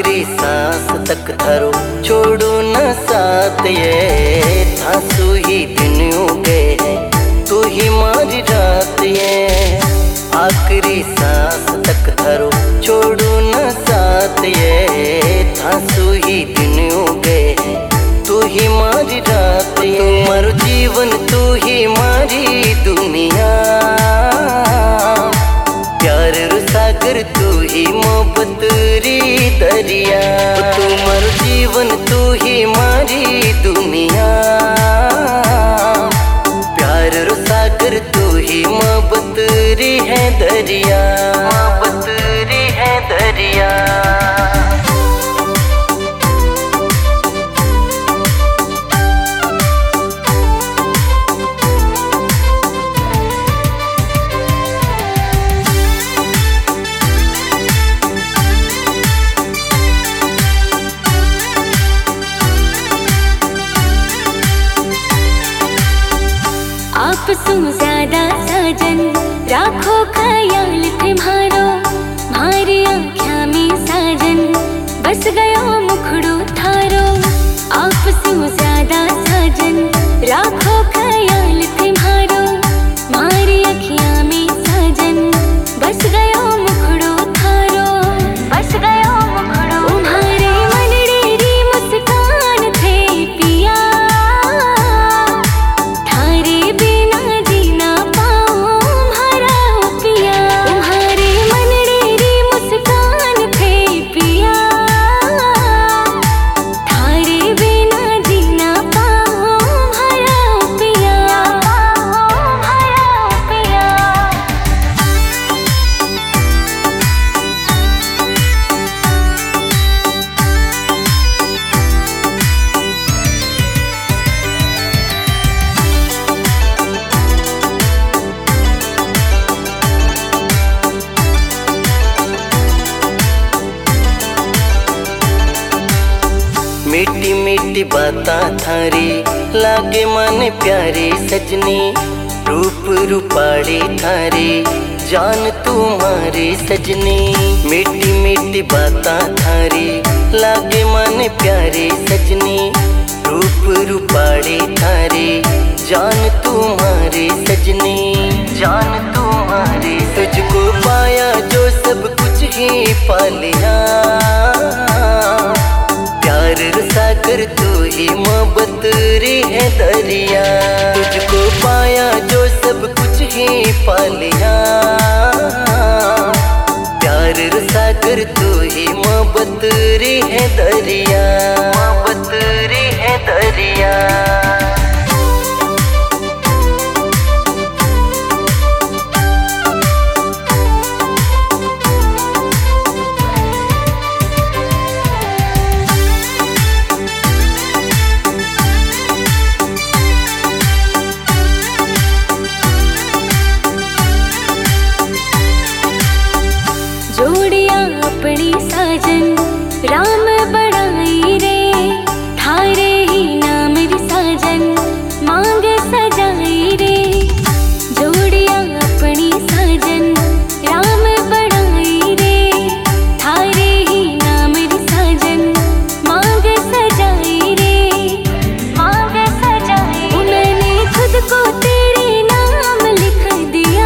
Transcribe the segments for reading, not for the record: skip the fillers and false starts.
आखिरी सांस तक थारो छोड़ो न साथ ये। थासु ही दिन उगे है तू ही मारी रात ये। आखिरी सांस तक थारो छोड़ो न साथ ये। थासु ही दिन उगे है तू ही मारी रात ये। तुम्हारो जीवन तू ही मारी दुनिया। प्यार रो सागर तू ही मोहब्बत री दरिया। तुम्हारो जीवन तू ही मारी दुनिया। प्यार रो सागर तू ही मोहब्बत री है दरिया। मोहब्बत री है दरिया। आपसु ज्यादा साजन राखो ख्याल तुम्हारो। मारी आँख्या में साजन बस गयो मुखड़ो थारो। आपसु ज्यादा साजन राखो ख्याल तुम्हारो। मारी आँख्या में साजन बस गयो मुखड़ो थारो। बस गयो मुखड़ो। तुम्हारे मनड़े री मुस्कान थे पिया। मीठी मीठी बातां थारी लागे माने प्यारी सजनी। रूप रूपाड़ी थारी जान तुम्हारी सजनी। मीठी मीठी बातां थारी लागे माने प्यारी सजनी। रूप रूपाड़ी थारी जान तुम्हारी सजनी। जान तुम्हारी। तुझको पाया जो सब कुछ ही पा लिया। प्यार सागर तू ही मोहब्बत री है दरिया। तुझको पाया जो सब कुछ ही पा लिया। प्यार सागर तू ही मोहब्बत री है दरिया। मोहब्बत री है दरिया। जोड़िया अपनी साजन राम बढ़ाई रे। थारे ही नाम री साजन मांग सजाई रे। जोड़िया अपनी साजन राम बढ़ाई रे। थारे ही नाम री साजन मांग सजाई रे। मांग सजाई। उन्होंने खुद को तेरे नाम लिख दिया।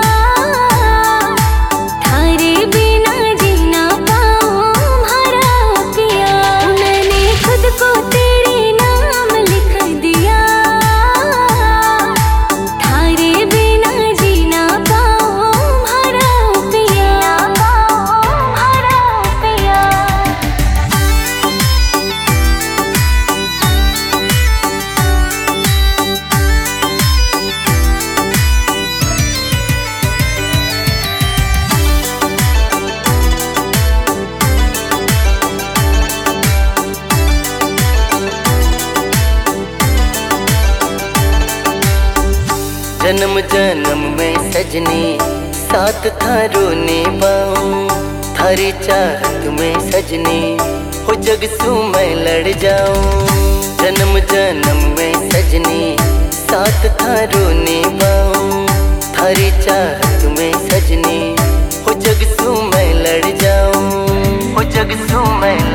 जन्म जन्म में सजनी साथ थारो निभाऊं। थारी चाहत में सजनी हो जग सू मैं लड़ जाऊं। जन्म जन्म में सजनी साथ थारो निभाऊं। थारी चाहत में सजनी हो जग सू मैं लड़ जाऊं। हो जग सू मैं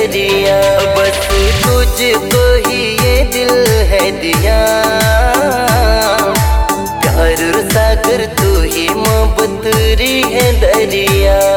दरिया। बस तुझको ही ये दिल है दिया, प्यार सागर तू ही मोहब्बत री है दरिया।